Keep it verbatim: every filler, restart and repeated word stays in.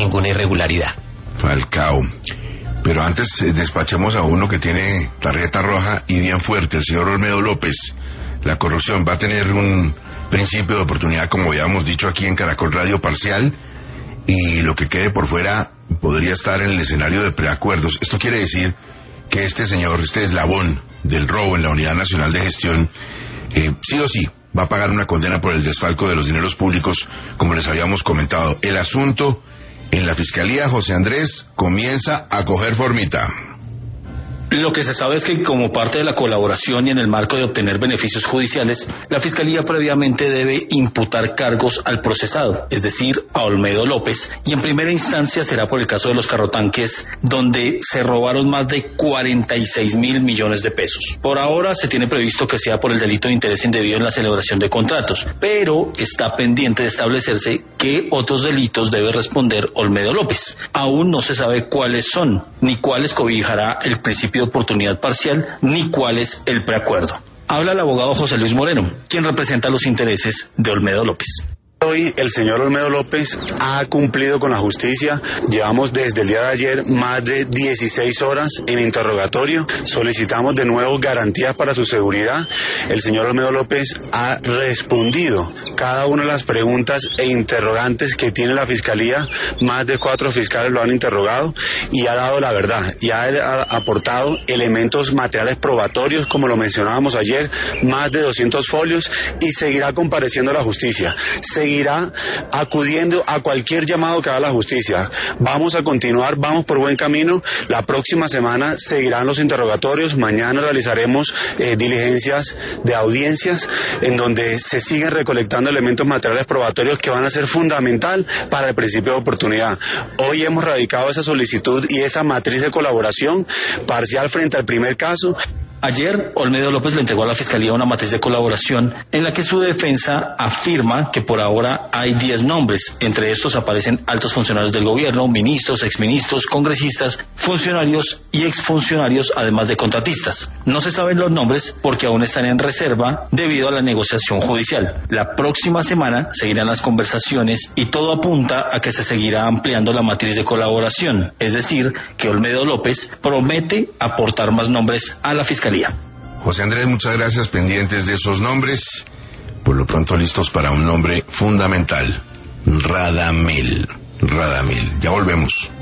ninguna irregularidad. Falcao. Pero antes eh, despachemos a uno que tiene tarjeta roja y bien fuerte, el señor Olmedo López. La corrupción va a tener un principio de oportunidad, como habíamos dicho aquí en Caracol Radio, parcial, y lo que quede por fuera podría estar en el escenario de preacuerdos. Esto quiere decir que este señor, este eslabón del robo en la Unidad Nacional de Gestión, eh, sí o sí va a pagar una condena por el desfalco de los dineros públicos, como les habíamos comentado. El asunto en la Fiscalía, José Andrés, comienza a coger formita. Lo que se sabe es que como parte de la colaboración y en el marco de obtener beneficios judiciales, la Fiscalía previamente debe imputar cargos al procesado, es decir, a Olmedo López, y en primera instancia será por el caso de los carrotanques, donde se robaron más de cuarenta y seis mil millones de pesos. Por ahora se tiene previsto que sea por el delito de interés indebido en la celebración de contratos, pero está pendiente de establecerse qué otros delitos debe responder Olmedo López. Aún no se sabe cuáles son, ni cuáles cobijará el principio de oportunidad parcial, ni cuál es el preacuerdo. Habla el abogado José Luis Moreno, quien representa los intereses de Olmedo López. Hoy el señor Olmedo López ha cumplido con la justicia. Llevamos desde el día de ayer más de dieciséis horas en interrogatorio. Solicitamos de nuevo garantías para su seguridad. El señor Olmedo López ha respondido cada una de las preguntas e interrogantes que tiene la Fiscalía. Más de cuatro fiscales lo han interrogado y ha dado la verdad. Y ha aportado elementos materiales probatorios, como lo mencionábamos ayer, más de doscientos folios, y seguirá compareciendo a la justicia. Seguirá acudiendo a cualquier llamado que haga la justicia. Vamos a continuar, vamos por buen camino. La próxima semana seguirán los interrogatorios. Mañana realizaremos eh, diligencias de audiencias en donde se siguen recolectando elementos materiales probatorios que van a ser fundamental para el principio de oportunidad. Hoy hemos radicado esa solicitud y esa matriz de colaboración parcial frente al primer caso. Ayer, Olmedo López le entregó a la Fiscalía una matriz de colaboración en la que su defensa afirma que por ahora hay diez nombres. Entre estos aparecen altos funcionarios del gobierno, ministros, exministros, congresistas, funcionarios y exfuncionarios, además de contratistas. No se saben los nombres porque aún están en reserva debido a la negociación judicial. La próxima semana seguirán las conversaciones y todo apunta a que se seguirá ampliando la matriz de colaboración. Es decir, que Olmedo López promete aportar más nombres a la Fiscalía. José Andrés, muchas gracias, pendientes de esos nombres. Por lo pronto listos para un nombre fundamental, Radamel. Radamel. Ya volvemos.